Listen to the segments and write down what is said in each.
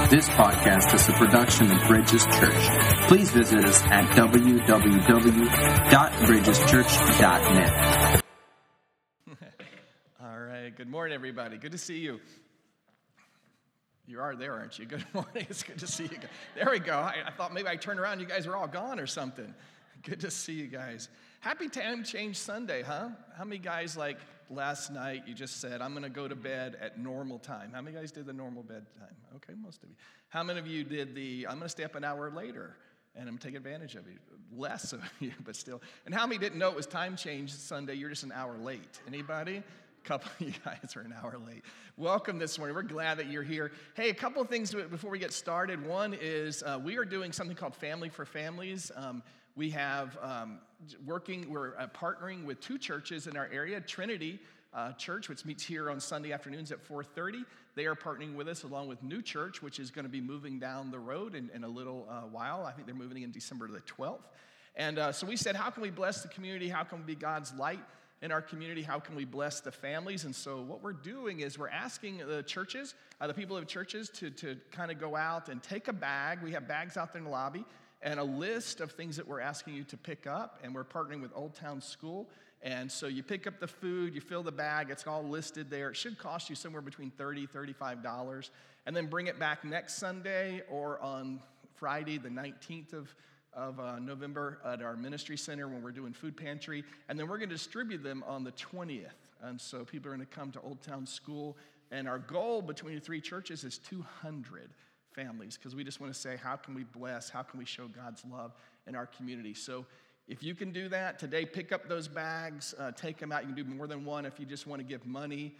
This podcast is a production of Bridges Church. Please visit us at www.bridgeschurch.net. All right. Good morning, everybody. Good to see you. You are there, aren't you? Good morning. It's good to see you. There we go. I thought maybe I turned around and you guys were all gone or something. Good to see you guys. Happy Time Change Sunday, huh? How many guys, like last night, you just said, I'm going to go to bed at normal time? How many guys did the normal bedtime? Okay, most of you. How many of you did I'm going to stay up an hour later and I'm taking advantage of you? Less of you, but still. And how many didn't know it was Time Change Sunday? You're just an hour late. Anybody? A couple of you guys are an hour late. Welcome this morning. We're glad that you're here. Hey, a couple of things before we get started. One is we are doing something called Family for Families. We have we're partnering with two churches in our area, Trinity Church, which meets here on Sunday afternoons at 4:30. They are partnering with us along with New Church, which is going to be moving down the road in a little while. I think they're moving in December the 12th. And so we said, how can we bless the community? How can we be God's light in our community? How can we bless the families? And so what we're doing is we're asking the churches, the people of churches, to kind of go out and take a bag. We have bags out there in the lobby and a list of things that we're asking you to pick up. And we're partnering with Old Town School. And so you pick up the food, you fill the bag, it's all listed there. It should cost you somewhere between $30, $35. And then bring it back next Sunday or on Friday, the 19th of November at our ministry center when we're doing food pantry. And then we're going to distribute them on the 20th. And so people are going to come to Old Town School. And our goal between the three churches is 200 families, because we just want to say, how can we bless, how can we show God's love in our community? So if you can do that today, pick up those bags, take them out. You can do more than one if you just want to give money,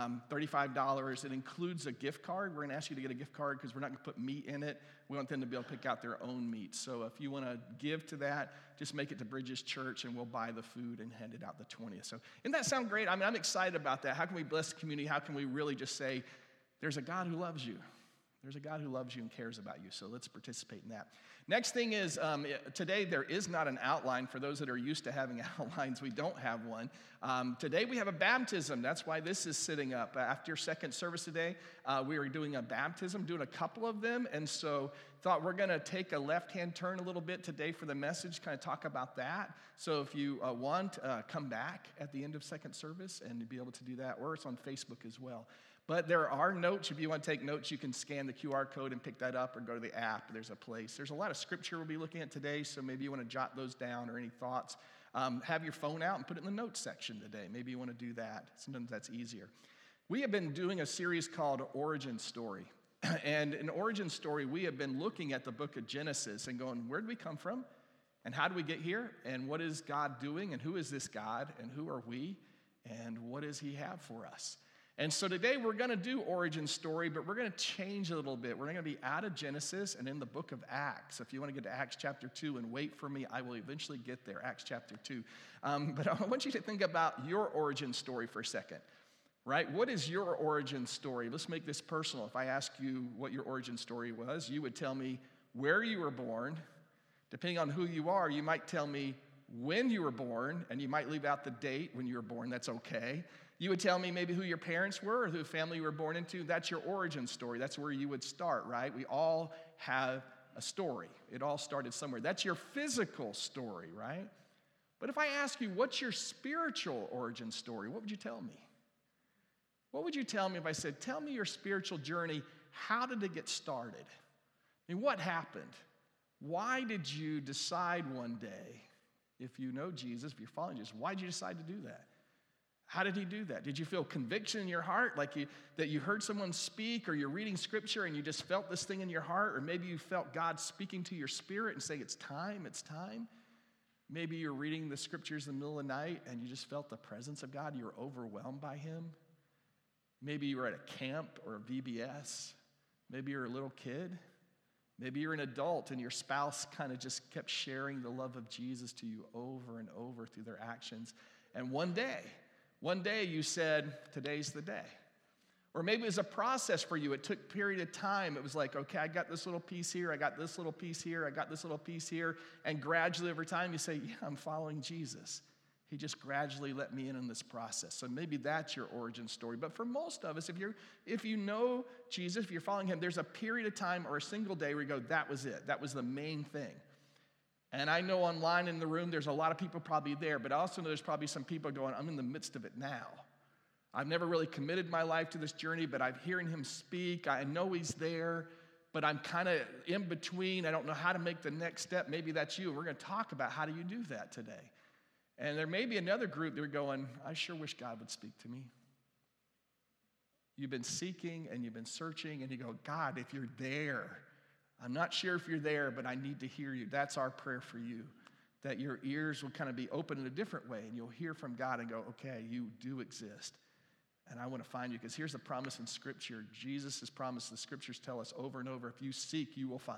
$35. It includes a gift card. We're going to ask you to get a gift card because we're not going to put meat in it. We want them to be able to pick out their own meat. So if you want to give to that, just make it to Bridges Church and we'll buy the food and hand it out the 20th. So doesn't that sound great? I mean, I'm excited about that. How can we bless the community? How can we really just say, there's a God who loves you. There's a God who loves you and cares about you, so let's participate in that. Next thing is, today there is not an outline. For those that are used to having outlines, we don't have one. Today we have a baptism. That's why this is sitting up. After second service today, we are doing a baptism, doing a couple of them, and so thought we're going to take a left-hand turn a little bit today for the message, kind of talk about that. So if you want, come back at the end of second service and be able to do that, or it's on Facebook as well. But there are notes. If you want to take notes, you can scan the QR code and pick that up or go to the app. There's a place. There's a lot of scripture we'll be looking at today, so maybe you want to jot those down or any thoughts. Have your phone out and put it in the notes section today. Maybe you want to do that. Sometimes that's easier. We have been doing a series called Origin Story. And in Origin Story, we have been looking at the book of Genesis and going, where did we come from? And how did we get here? And what is God doing? And who is this God? And who are we? And what does he have for us? And so today we're going to do Origin Story, but we're going to change a little bit. We're going to be out of Genesis and in the book of Acts. If you want to get to Acts chapter 2 and wait for me, I will eventually get there, Acts chapter 2. But I want you to think about your origin story for a second, right? What is your origin story? Let's make this personal. If I ask you what your origin story was, you would tell me where you were born. Depending on who you are, you might tell me when you were born, and you might leave out the date when you were born. That's okay. You would tell me maybe who your parents were or who family you were born into. That's your origin story. That's where you would start, right? We all have a story. It all started somewhere. That's your physical story, right? But if I ask you, what's your spiritual origin story, what would you tell me? What would you tell me if I said, tell me your spiritual journey. How did it get started? I mean, what happened? Why did you decide one day, if you know Jesus, if you're following Jesus, why did you decide to do that? How did he do that? Did you feel conviction in your heart, that you heard someone speak, or you're reading scripture and you just felt this thing in your heart, or maybe you felt God speaking to your spirit and saying, it's time, it's time? Maybe you're reading the scriptures in the middle of the night and you just felt the presence of God. You were overwhelmed by him. Maybe you were at a camp or a VBS. Maybe you're a little kid. Maybe you're an adult and your spouse kind of just kept sharing the love of Jesus to you over and over through their actions. And one day you said, today's the day. Or maybe it was a process for you. It took a period of time. It was like, okay, I got this little piece here. I got this little piece here. I got this little piece here. And gradually over time you say, yeah, I'm following Jesus. He just gradually let me in on this process. So maybe that's your origin story. But for most of us, if you know Jesus, if you're following him, there's a period of time or a single day where you go, that was it. That was the main thing. And I know online in the room, there's a lot of people probably there, but I also know there's probably some people going, I'm in the midst of it now. I've never really committed my life to this journey, but I'm hearing him speak. I know he's there, but I'm kind of in between. I don't know how to make the next step. Maybe that's you. We're going to talk about how do you do that today. And there may be another group that are going, I sure wish God would speak to me. You've been seeking and you've been searching, and you go, God, if you're there, I'm not sure if you're there, but I need to hear you. That's our prayer for you, that your ears will kind of be open in a different way, and you'll hear from God and go, okay, you do exist. And I want to find you, because here's the promise in Scripture. Jesus has promised, the Scriptures tell us over and over, if you seek, you will find.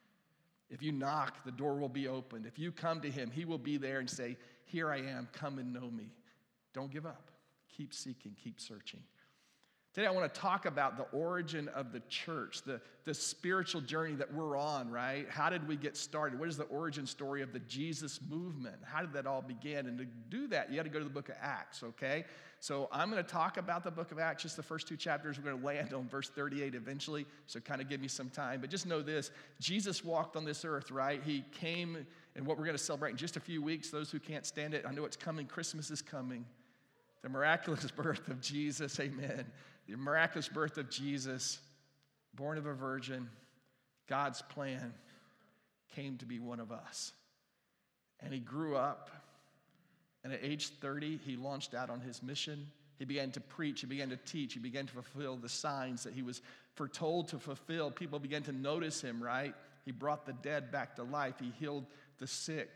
If you knock, the door will be opened. If you come to him, he will be there and say, here I am, come and know me. Don't give up. Keep seeking, keep searching. Today I want to talk about the origin of the church, the spiritual journey that we're on, right? How did we get started? What is the origin story of the Jesus movement? How did that all begin? And to do that, you got to go to the book of Acts, okay? So I'm going to talk about the book of Acts, just the first 2 chapters. We're going to land on verse 38 eventually, so kind of give me some time. But just know this, Jesus walked on this earth, right? He came, and what we're going to celebrate in just a few weeks, those who can't stand it, I know it's coming, Christmas is coming. The miraculous birth of Jesus, amen. The miraculous birth of Jesus, born of a virgin, God's plan, came to be one of us. And he grew up, and at age 30, he launched out on his mission. He began to preach, he began to teach, he began to fulfill the signs that he was foretold to fulfill. People began to notice him, right? He brought the dead back to life. He healed the sick.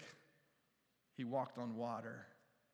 He walked on water.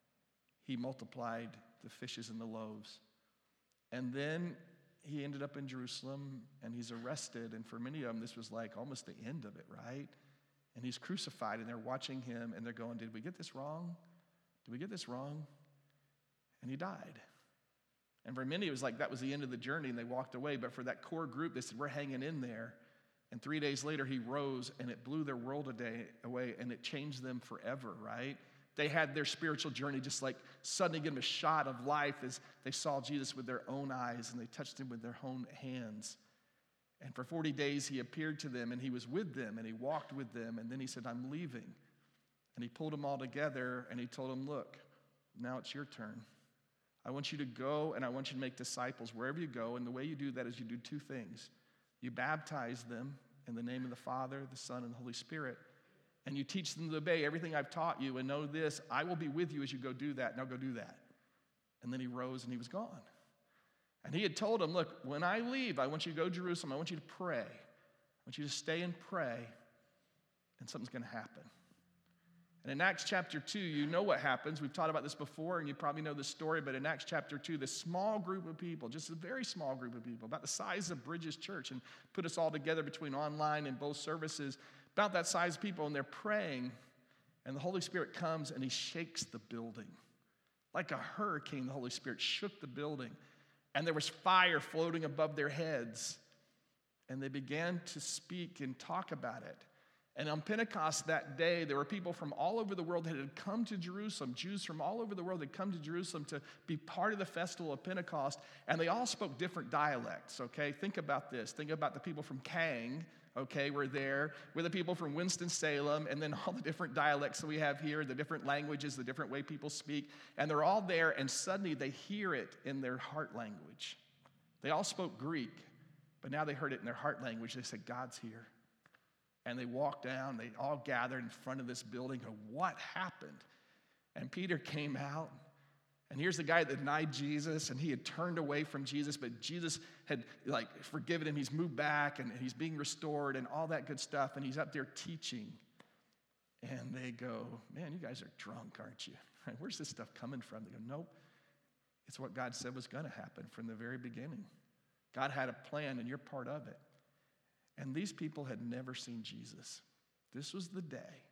He multiplied the fishes and the loaves. And then he ended up in Jerusalem, and he's arrested. And for many of them, this was like almost the end of it, right? And he's crucified, and they're watching him, and they're going, did we get this wrong? Did we get this wrong? And he died. And for many, it was like that was the end of the journey, and they walked away. But for that core group, they said, we're hanging in there. And 3 days later, he rose, and it blew their world away, and it changed them forever, right? They had their spiritual journey just like suddenly give them a shot of life as they saw Jesus with their own eyes and they touched him with their own hands. And for 40 days he appeared to them and he was with them and he walked with them. And then he said, I'm leaving. And he pulled them all together and he told them, look, now it's your turn. I want you to go and I want you to make disciples wherever you go. And the way you do that is you do 2 things. You baptize them in the name of the Father, the Son, and the Holy Spirit. And you teach them to obey everything I've taught you, and know this, I will be with you as you go do that. Now go do that. And then he rose and he was gone. And he had told them, look, when I leave, I want you to go to Jerusalem. I want you to pray. I want you to stay and pray, and something's going to happen. And in Acts chapter 2, you know what happens. We've taught about this before, and you probably know this story, but in Acts chapter 2, this small group of people, just a very small group of people, about the size of Bridges Church, and put us all together between online and both services, about that size of people, and they're praying, and the Holy Spirit comes and he shakes the building. Like a hurricane, the Holy Spirit shook the building, and there was fire floating above their heads, and they began to speak and talk about it. And on Pentecost that day, there were people from all over the world that had come to Jerusalem, Jews from all over the world had come to Jerusalem to be part of the festival of Pentecost, and they all spoke different dialects, okay? Think about this. Think about the people from Kang, okay, we're there, with the people from Winston-Salem, and then all the different dialects that we have here, the different languages, the different way people speak, and they're all there, and suddenly they hear it in their heart language. They all spoke Greek, but now they heard it in their heart language. They said, God's here. And they walked down, they all gathered in front of this building, and what happened? And Peter came out, and here's the guy that denied Jesus, and he had turned away from Jesus, but Jesus had forgiven him. He's moved back, and he's being restored, and all that good stuff, and he's up there teaching. And they go, man, you guys are drunk, aren't you? Where's this stuff coming from? They go, nope. It's what God said was going to happen from the very beginning. God had a plan, and you're part of it. And these people had never seen Jesus. This was the day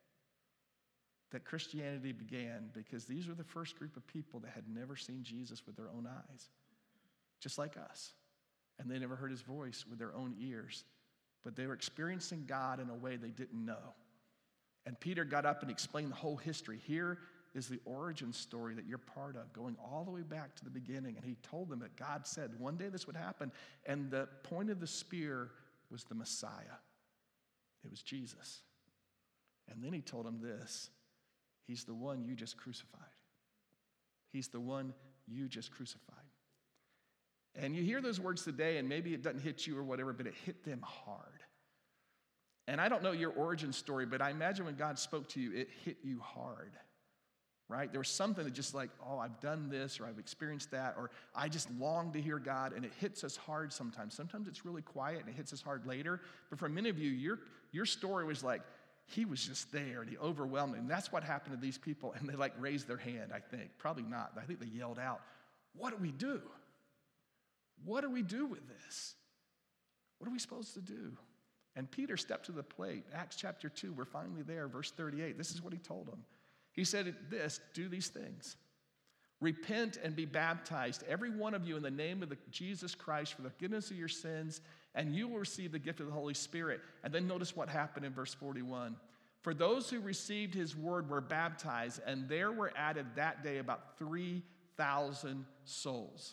that Christianity began, because these were the first group of people that had never seen Jesus with their own eyes, just like us. And they never heard his voice with their own ears, but they were experiencing God in a way they didn't know. And Peter got up and explained the whole history. Here is the origin story that you're part of, going all the way back to the beginning. And he told them that God said one day this would happen. And the point of the spear was the Messiah. It was Jesus. And then he told them this: he's the one you just crucified. He's the one you just crucified. And you hear those words today, and maybe it doesn't hit you or whatever, but it hit them hard. And I don't know your origin story, but I imagine when God spoke to you, it hit you hard, right? There was something that just like, oh, I've done this, or I've experienced that, or I just long to hear God, and it hits us hard sometimes. Sometimes it's really quiet, and it hits us hard later. But for many of you, your story was like, he was just there, and he overwhelmed me. And that's what happened to these people, and they like raised their hand, I think. Probably not. I think they yelled out, what do we do? What do we do with this? What are we supposed to do? And Peter stepped to the plate. Acts chapter 2, we're finally there, verse 38. This is what he told them. He said this: do these things. Repent and be baptized, every one of you, in the name of Jesus Christ for the forgiveness of your sins, and you will receive the gift of the Holy Spirit. And then notice what happened in verse 41. For those who received his word were baptized, and there were added that day about 3,000 souls.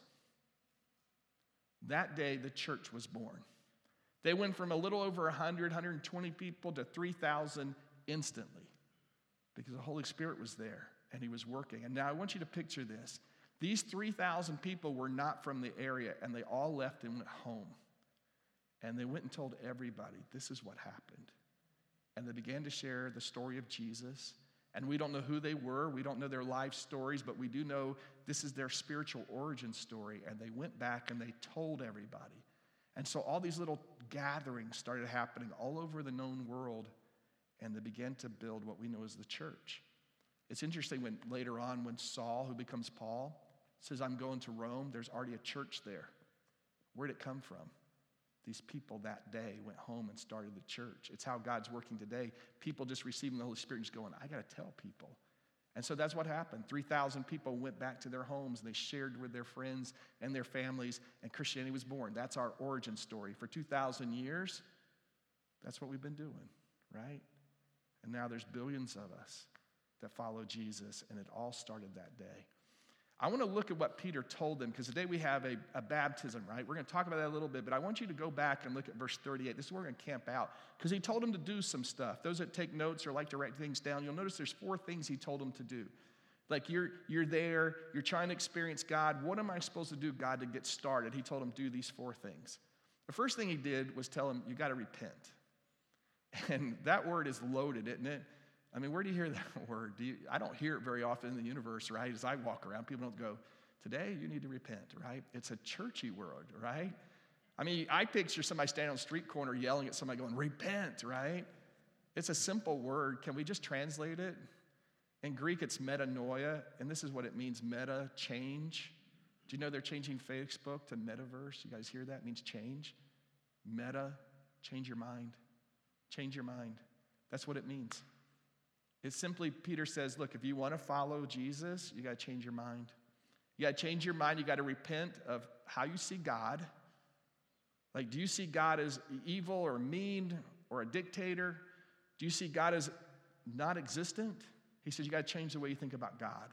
That day, the church was born. They went from a little over 100, 120 people to 3,000 instantly because the Holy Spirit was there and he was working. And now I want you to picture this. These 3,000 people were not from the area, and they all left and went home. And they went and told everybody, this is what happened. And they began to share the story of Jesus. And we don't know who they were. We don't know their life stories, but we do know this is their spiritual origin story. And they went back and they told everybody. And so all these little gatherings started happening all over the known world, and they began to build what we know as the church. It's interesting when later on, when Saul, who becomes Paul, says, I'm going to Rome, there's already a church there. Where'd it come from? These people that day went home and started the church. It's how God's working today. People just receiving the Holy Spirit and just going, I got to tell people. And so that's what happened. 3,000 people went back to their homes, and they shared with their friends and their families, and Christianity was born. That's our origin story. For 2,000 years, that's what we've been doing, right? And now there's billions of us that follow Jesus, and it all started that day. I want to look at what Peter told them, because today we have a baptism, right? We're going to talk about that a little bit, but I want you to go back and look at verse 38. This is where we're going to camp out, because he told them to do some stuff. Those that take notes or like to write things down, you'll notice there's 4 things he told them to do. Like you're there, you're trying to experience God. What am I supposed to do, God, to get started? He told them do these 4 things. The first thing he did was tell them, you got to repent. And that word is loaded, isn't it? I mean, where do you hear that word? I don't hear it very often in the universe, right? As I walk around, people don't go, today you need to repent, right? It's a churchy word, right? I mean, I picture somebody standing on the street corner yelling at somebody going, repent, right? It's a simple word. Can we just translate it? In Greek, it's metanoia, and this is what it means, meta, change. Do you know they're changing Facebook to metaverse? You guys hear that? It means change. Meta, change your mind. Change your mind. That's what it means. It's simply, Peter says, look, if you want to follow Jesus, you got to change your mind. You got to change your mind. You got to repent of how you see God. Like, do you see God as evil or mean or a dictator? Do you see God as not existent? He says you got to change the way you think about God.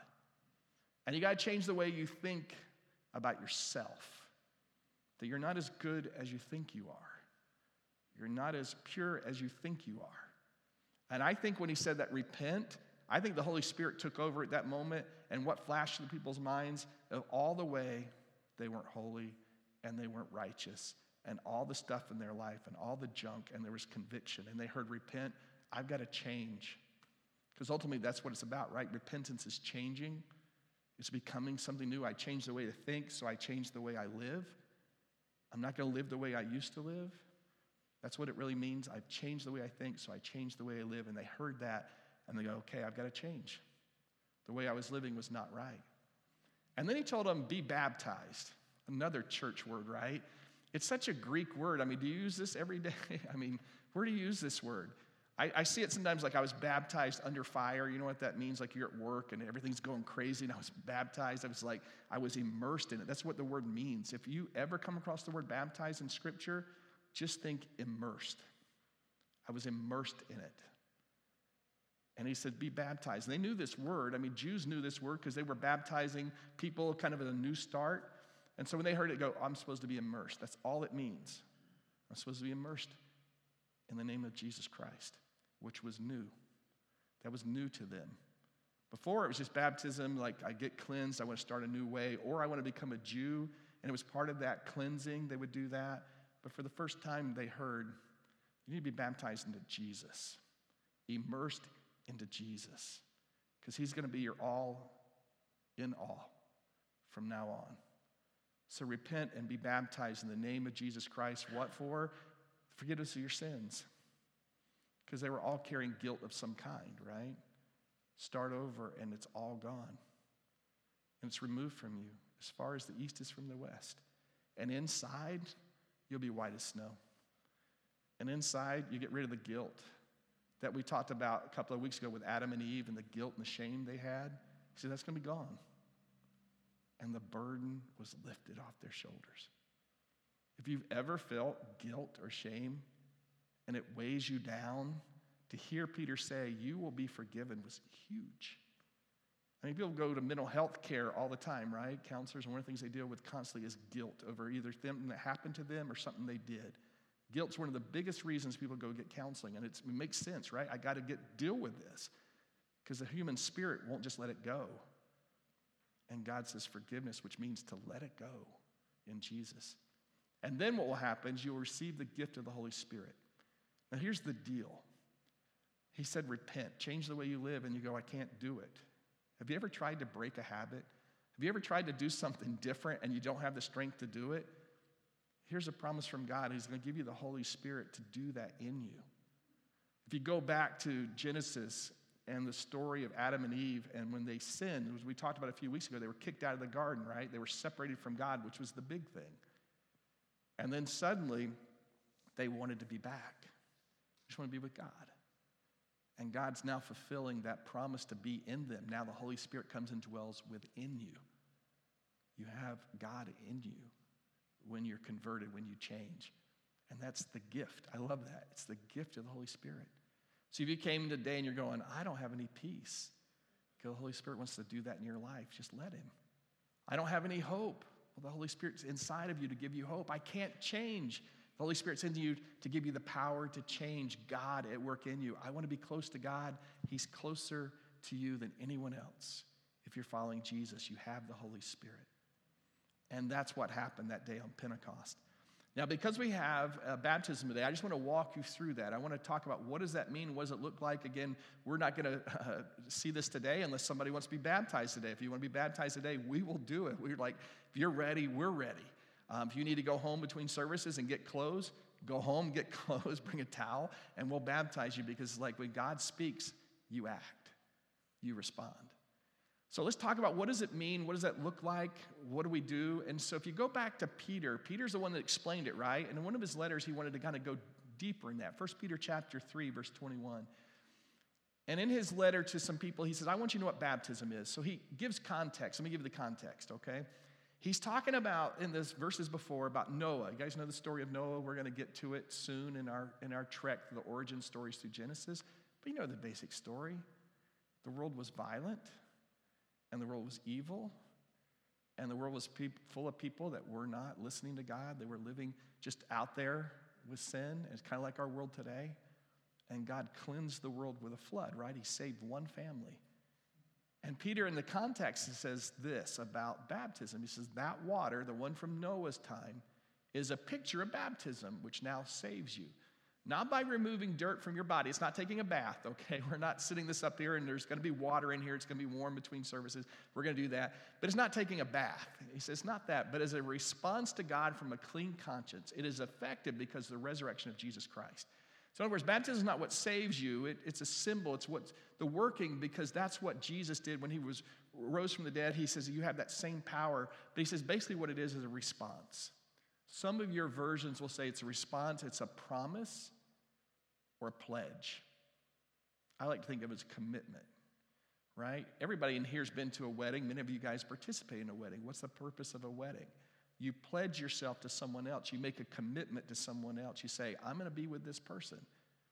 And you got to change the way you think about yourself. That you're not as good as you think you are. You're not as pure as you think you are. And I think when he said that repent, I think the Holy Spirit took over at that moment, and what flashed through people's minds of all the way they weren't holy and they weren't righteous and all the stuff in their life and all the junk, and there was conviction. And they heard repent, I've got to change. Because ultimately that's what it's about, right? Repentance is changing. It's becoming something new. I changed the way to think, so I changed the way I live. I'm not going to live the way I used to live. That's what it really means. I've changed the way I think, so I changed the way I live. And they heard that, and they go, okay, I've got to change. The way I was living was not right. And then he told them, be baptized. Another church word, right? It's such a Greek word. I mean, do you use this every day? I mean, where do you use this word? I see it sometimes like I was baptized under fire. You know what that means? Like you're at work and everything's going crazy, and I was baptized. I was like, I was immersed in it. That's what the word means. If you ever come across the word baptized in Scripture, just think immersed. I was immersed in it. And he said, be baptized. And they knew this word. I mean, Jews knew this word because they were baptizing people kind of at a new start. And so when they heard it go, I'm supposed to be immersed. That's all it means. I'm supposed to be immersed in the name of Jesus Christ, which was new. That was new to them. Before, it was just baptism, like I get cleansed, I want to start a new way, or I want to become a Jew, and it was part of that cleansing, they would do that. But for the first time, they heard, you need to be baptized into Jesus, immersed into Jesus, because he's going to be your all in all from now on. So repent and be baptized in the name of Jesus Christ. What for? Forgiveness of your sins. Because they were all carrying guilt of some kind, right? Start over and it's all gone. And it's removed from you as far as the east is from the west. And inside, you'll be white as snow. And inside, you get rid of the guilt that we talked about a couple of weeks ago with Adam and Eve and the guilt and the shame they had. He said, that's going to be gone. And the burden was lifted off their shoulders. If you've ever felt guilt or shame and it weighs you down, to hear Peter say, you will be forgiven was huge. I mean, people go to mental health care all the time, right? Counselors, and one of the things they deal with constantly is guilt over either something that happened to them or something they did. Guilt's one of the biggest reasons people go get counseling, and it makes sense, right? I got to deal with this because the human spirit won't just let it go. And God says forgiveness, which means to let it go in Jesus. And then what will happen is you'll receive the gift of the Holy Spirit. Now here's the deal. He said repent, change the way you live, and you go, I can't do it. Have you ever tried to break a habit? Have you ever tried to do something different and you don't have the strength to do it? Here's a promise from God. He's going to give you the Holy Spirit to do that in you. If you go back to Genesis and the story of Adam and Eve, and when they sinned, as we talked about a few weeks ago, they were kicked out of the garden, right? They were separated from God, which was the big thing. And then suddenly, they wanted to be back. They just want to be with God. And God's now fulfilling that promise to be in them. Now the Holy Spirit comes and dwells within you. You have God in you when you're converted, when you change. And that's the gift. I love that. It's the gift of the Holy Spirit. So if you came today and you're going, I don't have any peace, the Holy Spirit wants to do that in your life. Just let him. I don't have any hope. Well, the Holy Spirit's inside of you to give you hope. I can't change. The Holy Spirit's in you to give you the power to change. God at work in you. I want to be close to God. He's closer to you than anyone else. If you're following Jesus, you have the Holy Spirit. And that's what happened that day on Pentecost. Now, because we have baptism today, I just want to walk you through that. I want to talk about what does that mean? What does it look like? Again, we're not going to see this today unless somebody wants to be baptized today. If you want to be baptized today, we will do it. We're like, if you're ready, we're ready. If you need to go home between services and get clothes, go home, get clothes, bring a towel, and we'll baptize you because like when God speaks, you act, you respond. So let's talk about what does it mean? What does that look like? What do we do? And so if you go back to Peter, Peter's the one that explained it, right? And in one of his letters, he wanted to kind of go deeper in that. 1 Peter chapter 3, verse 21. And in his letter to some people, he says, I want you to know what baptism is. So he gives context. Let me give you the context, okay? He's talking about, in this verses before, about Noah. You guys know the story of Noah. We're going to get to it soon in our trek through the origin stories through Genesis. But you know the basic story. The world was violent. And the world was evil, and the world was full of people that were not listening to God. They were living just out there with sin. It's kind of like our world today. And God cleansed the world with a flood, right? He saved one family. And Peter, in the context, says this about baptism. He says, that water, the one from Noah's time, is a picture of baptism, which now saves you. Not by removing dirt from your body. It's not taking a bath, okay? We're not sitting this up here and there's going to be water in here. It's going to be warm between services. We're going to do that. But it's not taking a bath. He says, not that, but as a response to God from a clean conscience. It is effective because of the resurrection of Jesus Christ. So in other words, baptism is not what saves you. It's a symbol. It's what's the working because that's what Jesus did when he rose from the dead. He says you have that same power. But he says basically what it is a response. Some of your versions will say it's a response, it's a promise, or a pledge. I like to think of it as commitment, right? Everybody in here has been to a wedding. Many of you guys participate in a wedding. What's the purpose of a wedding? You pledge yourself to someone else. You make a commitment to someone else. You say, I'm going to be with this person.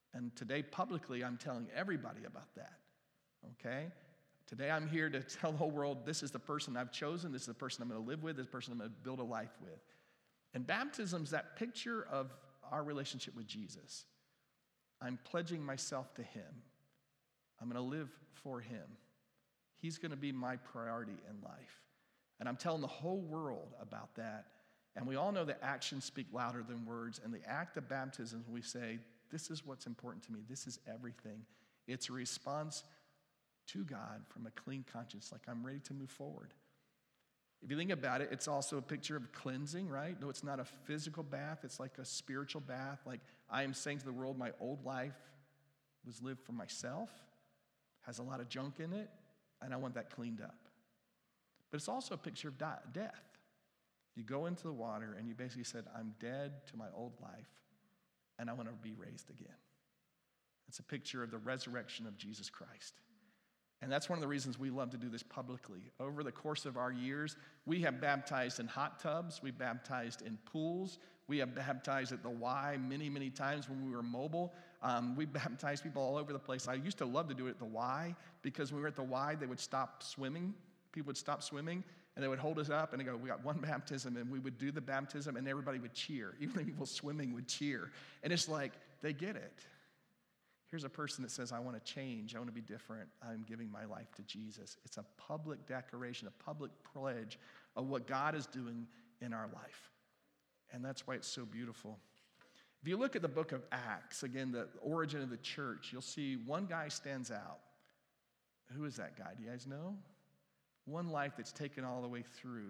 And today, publicly, I'm telling everybody about that, okay? Today, I'm here to tell the whole world, this is the person I've chosen, this is the person I'm going to live with, this person I'm going to build a life with. And baptism's that picture of our relationship with Jesus. I'm pledging myself to him. I'm going to live for him. He's going to be my priority in life. And I'm telling the whole world about that. And we all know that actions speak louder than words. And the act of baptism, we say, this is what's important to me. This is everything. It's a response to God from a clean conscience, like I'm ready to move forward. If you think about it, it's also a picture of cleansing, right? No, it's not a physical bath. It's like a spiritual bath. Like I am saying to the world, my old life was lived for myself, has a lot of junk in it, and I want that cleaned up. But it's also a picture of death. You go into the water and you basically said, I'm dead to my old life, and I want to be raised again. It's a picture of the resurrection of Jesus Christ. And that's one of the reasons we love to do this publicly. Over the course of our years, we have baptized in hot tubs, we baptized in pools, we have baptized at the Y many, many times when we were mobile. We baptized people all over the place. I used to love to do it at the Y because when we were at the Y, they would stop swimming. People would stop swimming, and they would hold us up, and they go, we got one baptism, and we would do the baptism, and everybody would cheer. Even the people swimming would cheer. And it's like, they get it. Here's a person that says, I want to change. I want to be different. I'm giving my life to Jesus. It's a public declaration, a public pledge of what God is doing in our life. And that's why it's so beautiful. If you look at the book of Acts, again, the origin of the church, you'll see one guy stands out. Who is that guy? Do you guys know? One life that's taken all the way through.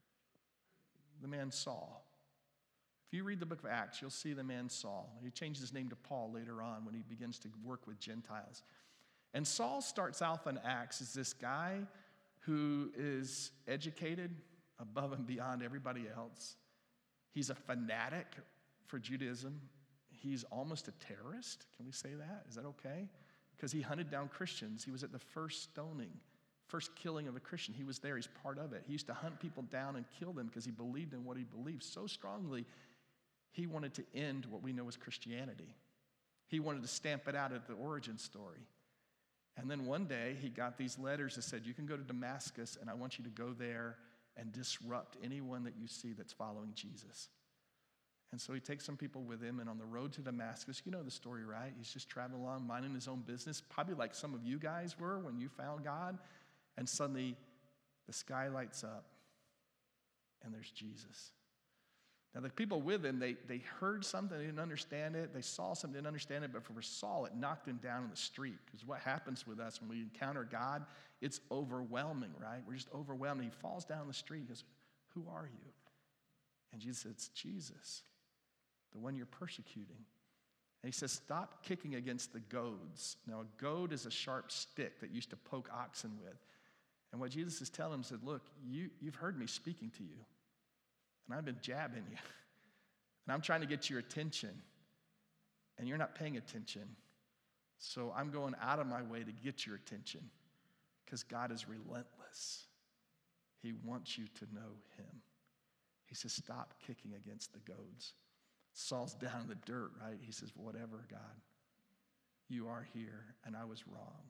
The man Saul. If you read the book of Acts, you'll see the man Saul. He changed his name to Paul later on when he begins to work with Gentiles. And Saul starts off in Acts as this guy who is educated above and beyond everybody else. He's a fanatic for Judaism. He's almost a terrorist. Can we say that? Is that okay? Because he hunted down Christians. He was at the first stoning, first killing of a Christian. He was there. He's part of it. He used to hunt people down and kill them because he believed in what he believed so strongly. He wanted to end what we know as Christianity. He wanted to stamp it out at the origin story. And then one day, he got these letters that said, you can go to Damascus, and I want you to go there and disrupt anyone that you see that's following Jesus. And so he takes some people with him, and on the road to Damascus, you know the story, right? He's just traveling along, minding his own business, probably like some of you guys were when you found God. And suddenly, the sky lights up, and there's Jesus. Now, the people with him, they heard something, they didn't understand it. They saw something, didn't understand it. But for Saul, it knocked him down in the street. Because what happens with us when we encounter God, it's overwhelming, right? We're just overwhelmed. He falls down the street. He goes, who are you? And Jesus said, it's Jesus, the one you're persecuting. And he says, stop kicking against the goads. Now, a goad is a sharp stick that used to poke oxen with. And what Jesus is telling him said, look, you've heard me speaking to you. And I've been jabbing you. And I'm trying to get your attention. And you're not paying attention. So I'm going out of my way to get your attention. Because God is relentless. He wants you to know him. He says, stop kicking against the goads. Saul's down in the dirt, right? He says, whatever, God. You are here, and I was wrong.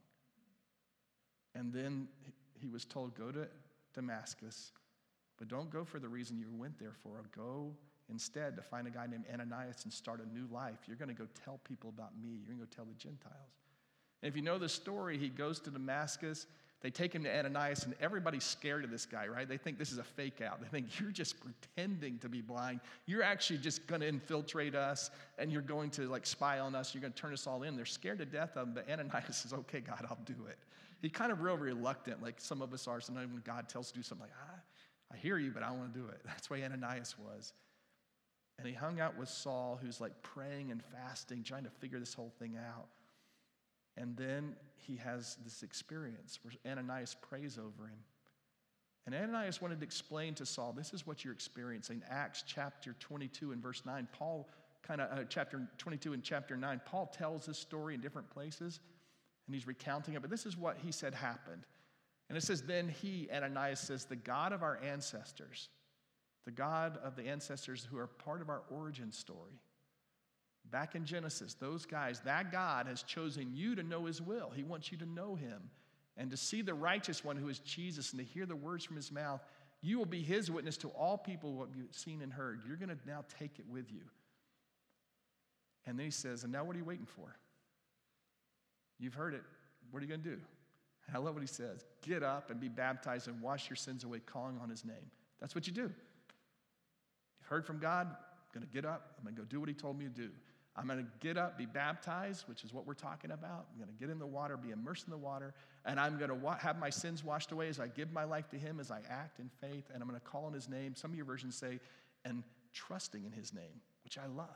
And then he was told, go to Damascus. But don't go for the reason you went there for. Go instead to find a guy named Ananias and start a new life. You're going to go tell people about me. You're going to go tell the Gentiles. And if you know the story, he goes to Damascus. They take him to Ananias, and everybody's scared of this guy, right? They think this is a fake out. They think you're just pretending to be blind. You're actually just going to infiltrate us, and you're going to like spy on us. You're going to turn us all in. They're scared to death of him, but Ananias says, okay, God, I'll do it. He's kind of real reluctant, like some of us are. Sometimes when God tells us to do something, like, I hear you, but I don't want to do it. That's why Ananias was. And he hung out with Saul, who's like praying and fasting, trying to figure this whole thing out. And then he has this experience where Ananias prays over him. And Ananias wanted to explain to Saul, this is what you're experiencing. Acts chapter 22 and verse 9, Paul chapter 22 and chapter 9, Paul tells this story in different places, and he's recounting it. But this is what he said happened. And it says, then he, Ananias, says, the God of our ancestors, the God of the ancestors who are part of our origin story, Back in Genesis, those guys, that God has chosen you to know his will. He wants you to know him and to see the righteous one who is Jesus and to hear the words from his mouth. You will be his witness to all people what you've seen and heard. You're going to now take it with you. And then he says, and now what are you waiting for? You've heard it. What are you going to do? I love what he says. Get up and be baptized and wash your sins away, calling on his name. That's what you do. You've heard from God. I'm going to get up. I'm going to go do what he told me to do. I'm going to get up, be baptized, which is what we're talking about. I'm going to get in the water, be immersed in the water, and I'm going to have my sins washed away as I give my life to him, as I act in faith, and I'm going to call on his name. Some of your versions say, and trusting in his name, which I love.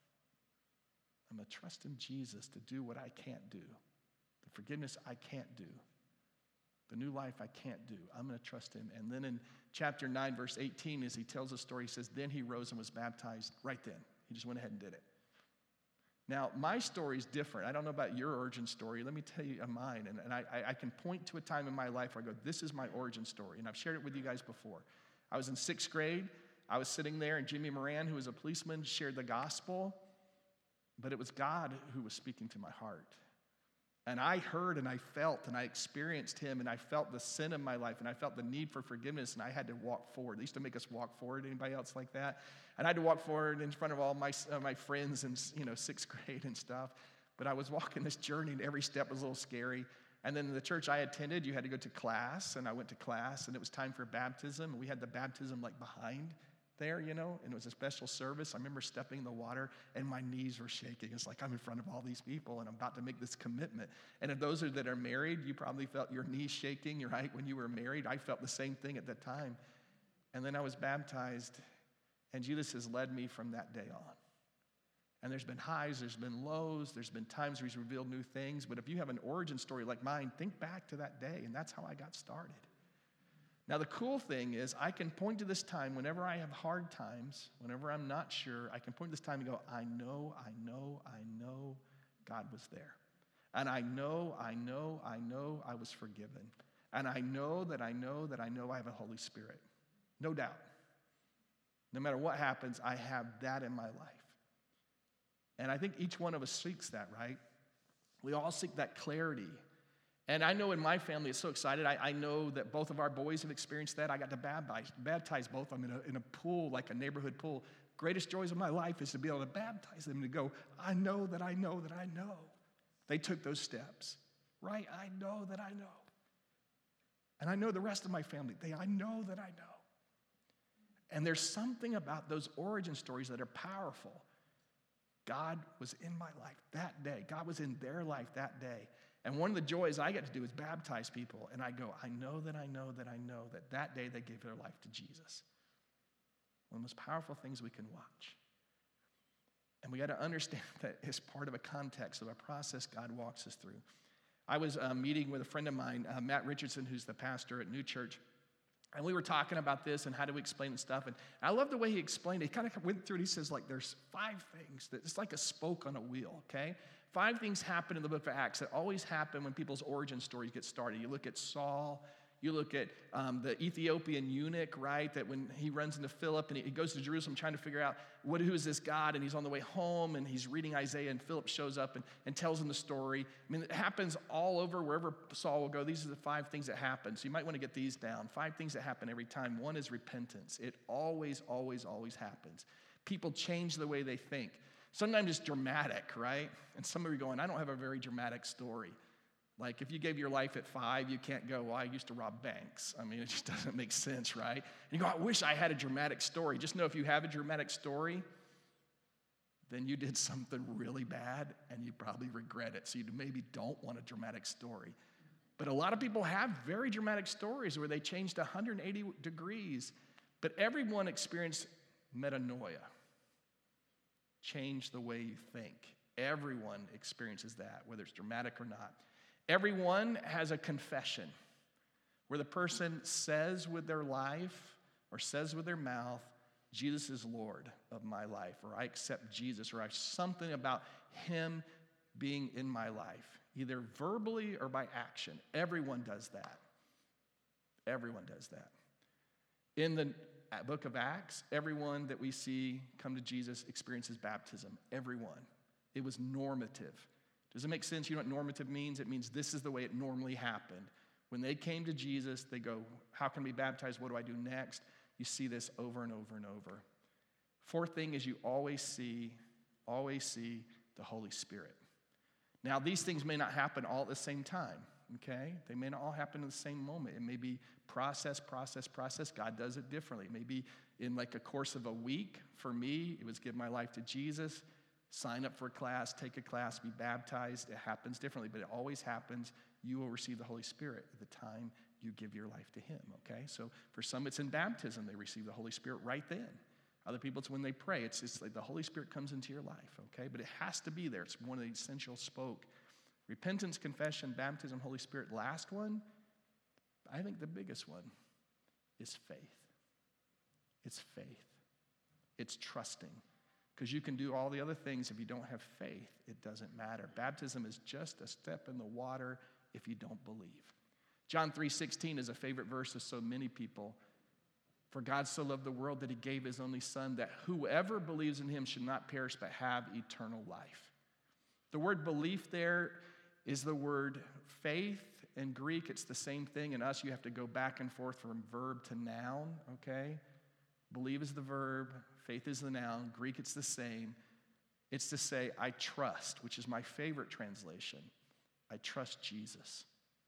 I'm going to trust in Jesus to do what I can't do, the forgiveness I can't do, the new life I can't do. I'm going to trust him. And then in chapter 9, verse 18, as he tells the story, he says, then he rose and was baptized right then. He just went ahead and did it. Now, my story is different. I don't know about your origin story. Let me tell you mine. And I can point to a time in my life where I go, this is my origin story. And I've shared it with you guys before. I was in 6th grade. I was sitting there, and Jimmy Moran, who was a policeman, shared the gospel. But it was God who was speaking to my heart. And I heard and I felt and I experienced him, and I felt the sin in my life, and I felt the need for forgiveness, and I had to walk forward. They used to make us walk forward. Anybody else like that? And I had to walk forward in front of all my friends in 6th grade and stuff. But I was walking this journey, and every step was a little scary. And then in the church I attended, you had to go to class, and I went to class, and it was time for baptism. And we had the baptism like behind there, and it was a special service. I remember stepping in the water, and my knees were shaking. It's like I'm in front of all these people, and I'm about to make this commitment. And if those that are married, you probably felt your knees shaking, right, when you were married. I felt the same thing at that time. And then I was baptized, and Jesus has led me from that day on. And there's been highs, there's been lows, there's been times where he's revealed new things. But if you have an origin story like mine, think back to that day, and that's how I got started. Now, the cool thing is I can point to this time whenever I have hard times, whenever I'm not sure, I can point to this time and go, I know God was there. And I know I was forgiven. And I know that I have a Holy Spirit. No doubt. No matter what happens, I have that in my life. And I think each one of us seeks that, right? We all seek that clarity. And I know in my family, it's so excited. I know that both of our boys have experienced that. I got to baptize both of them in a pool, like a neighborhood pool. Greatest joys of my life is to be able to baptize them, to go, I know that I know that I know. They took those steps, right? I know that I know. And I know the rest of my family. I know that I know. And there's something about those origin stories that are powerful. God was in my life that day. God was in their life that day. And one of the joys I get to do is baptize people. And I go, I know that that day they gave their life to Jesus. One of the most powerful things we can watch. And we got to understand that it's part of a context of a process God walks us through. I was meeting with a friend of mine, Matt Richardson, who's the pastor at New Church. And we were talking about this and how do we explain the stuff. And I love the way he explained it. He kind of went through it. He says, like, there's 5 things. It's like a spoke on a wheel, okay? 5 things happen in the book of Acts that always happen when people's origin stories get started. You look at Saul. You look at the Ethiopian eunuch, right, that when he runs into Philip and he goes to Jerusalem trying to figure out who is this God, and he's on the way home and he's reading Isaiah, and Philip shows up and tells him the story. I mean, it happens all over wherever Saul will go. These are the 5 things that happen. So you might want to get these down. 5 things that happen every time. One is repentance. It always happens. People change the way they think. Sometimes it's dramatic, right? And some of you are going, I don't have a very dramatic story. Like, if you gave your life at 5, you can't go, well, I used to rob banks. I mean, it just doesn't make sense, right? And you go, I wish I had a dramatic story. Just know if you have a dramatic story, then you did something really bad, and you probably regret it. So you maybe don't want a dramatic story. But a lot of people have very dramatic stories where they changed 180 degrees. But everyone experienced metanoia. Change the way you think. Everyone experiences that, whether it's dramatic or not. Everyone has a confession where the person says with their life or says with their mouth, Jesus is Lord of my life, or I accept Jesus, or I have something about him being in my life, either verbally or by action. Everyone does that. Everyone does that. In the book of Acts, everyone that we see come to Jesus experiences baptism. Everyone. It was normative. Does it make sense? You know what normative means? It means this is the way it normally happened. When they came to Jesus, they go, how can we be baptized? What do I do next? You see this over and over and over. Fourth thing is you always see the Holy Spirit. Now, these things may not happen all at the same time, okay? They may not all happen in the same moment. It may be process. God does it differently. Maybe in like a course of a week. For me, it was give my life to Jesus, sign up for a class, take a class, be baptized. It happens differently, but it always happens. You will receive the Holy Spirit at the time you give your life to him, okay? So for some, it's in baptism. They receive the Holy Spirit right then. Other people, it's when they pray. It's like the Holy Spirit comes into your life, okay? But it has to be there. It's one of the essential spoke. Repentance, confession, baptism, Holy Spirit. Last one, I think the biggest one, is faith. It's faith. It's trusting. Because you can do all the other things. If you don't have faith, it doesn't matter. Baptism is just a step in the water if you don't believe. John 3:16 is a favorite verse of so many people. For God so loved the world that he gave his only son, that whoever believes in him should not perish but have eternal life. The word belief there is the word faith. In Greek, it's the same thing. In us, you have to go back and forth from verb to noun, okay? Believe is the verb, faith is the noun. Greek, it's the same. It's to say, I trust, which is my favorite translation. I trust Jesus.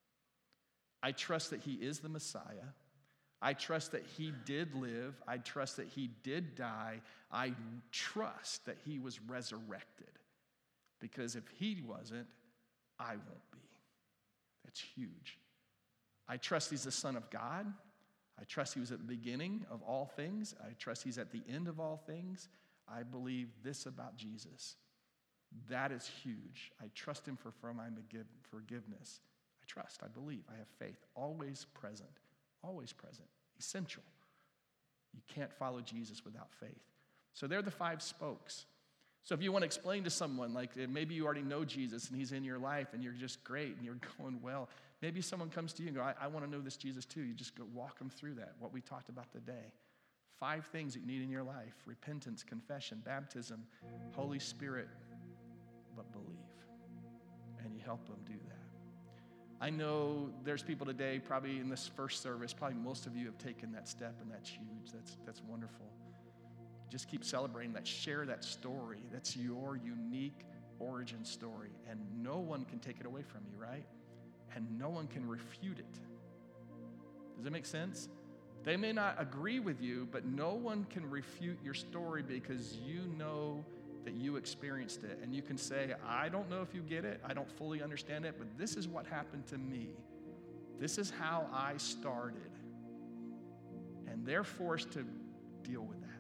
I trust that he is the Messiah. I trust that he did live. I trust that he did die. I trust that he was resurrected. Because if he wasn't, I won't be. That's huge. I trust he's the Son of God. I trust he was at the beginning of all things. I trust he's at the end of all things. I believe this about Jesus. That is huge. I trust him for my forgiveness. I trust, I believe, I have faith. Always present. Always present. Essential. You can't follow Jesus without faith. So they're the 5 spokes. So if you want to explain to someone, like maybe you already know Jesus and he's in your life and you're just great and you're going well. Maybe someone comes to you and go, I want to know this Jesus too. You just go walk them through that, what we talked about today. 5 things that you need in your life: repentance, confession, baptism, Holy Spirit, but believe. And you help them do that. I know there's people today, probably in this first service, probably most of you have taken that step, and that's huge. That's wonderful. Just keep celebrating that. Share that story. That's your unique origin story, and no one can take it away from you, right? And no one can refute it. Does that make sense? They may not agree with you, but no one can refute your story because you know that you experienced it. And you can say, I don't know if you get it, I don't fully understand it, but this is what happened to me. This is how I started. And they're forced to deal with that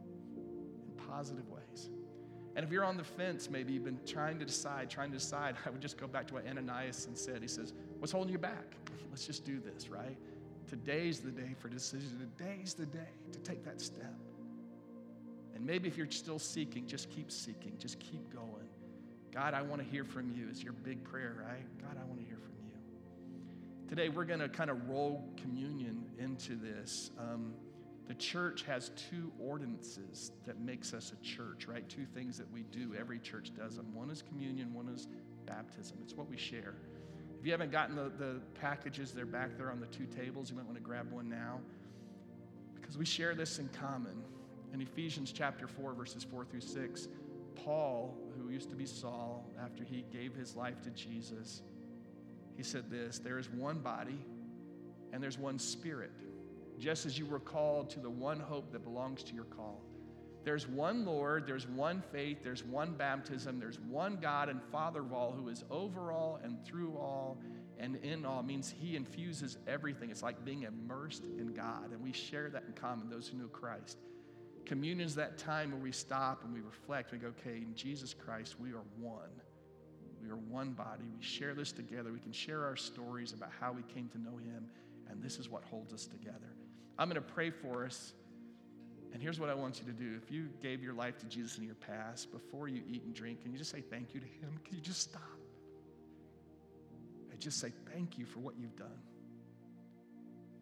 in positive ways. And if you're on the fence, maybe you've been trying to decide, I would just go back to what Ananias said. He says, what's holding you back? Let's just do this, right? Today's the day for decision. Today's the day to take that step. And maybe if you're still seeking, just keep seeking. Just keep going. God, I want to hear from you is your big prayer, right? God, I want to hear from you. Today, we're going to kind of roll communion into this. The church has 2 ordinances that makes us a church, right? 2 things that we do. Every church does them. One is communion, one is baptism. It's what we share. If you haven't gotten the packages, they're back there on the 2 tables. You might want to grab one now because we share this in common. In Ephesians chapter 4, verses 4 through 6, Paul, who used to be Saul, after he gave his life to Jesus, he said this: there is one body and there's one spirit, just as you were called to the one hope that belongs to your call. There's one Lord, there's one faith, there's one baptism, there's one God and Father of all, who is over all and through all and in all. It means he infuses everything. It's like being immersed in God, and we share that in common, those who know Christ. Communion is that time where we stop and we reflect. We go, okay, in Jesus Christ, we are one. We are one body. We share this together. We can share our stories about how we came to know him, and this is what holds us together. I'm going to pray for us, and here's what I want you to do. If you gave your life to Jesus in your past, before you eat and drink, can you just say thank you to him? Can you just stop? And just say thank you for what you've done.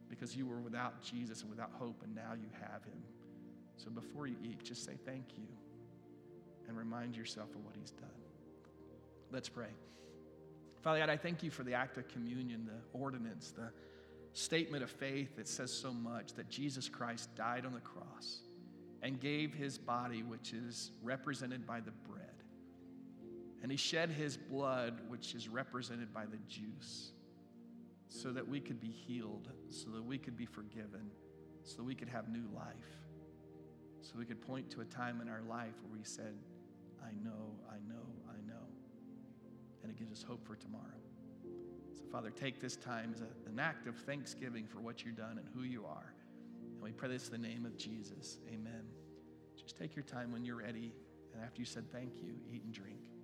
because you were without Jesus and without hope, and now you have him. So before you eat, just say thank you and remind yourself of what he's done. Let's pray. Father God, I thank you for the act of communion, the ordinance, the statement of faith that says so much, that Jesus Christ died on the cross and gave his body, which is represented by the bread. And he shed his blood, which is represented by the juice, so that we could be healed, so that we could be forgiven, so that we could have new life, so we could point to a time in our life where we said, I know, I know, I know. And it gives us hope for tomorrow. So Father, take this time as an act of thanksgiving for what you've done and who you are. And we pray this in the name of Jesus. Amen. Just take your time when you're ready. And after you said thank you, eat and drink.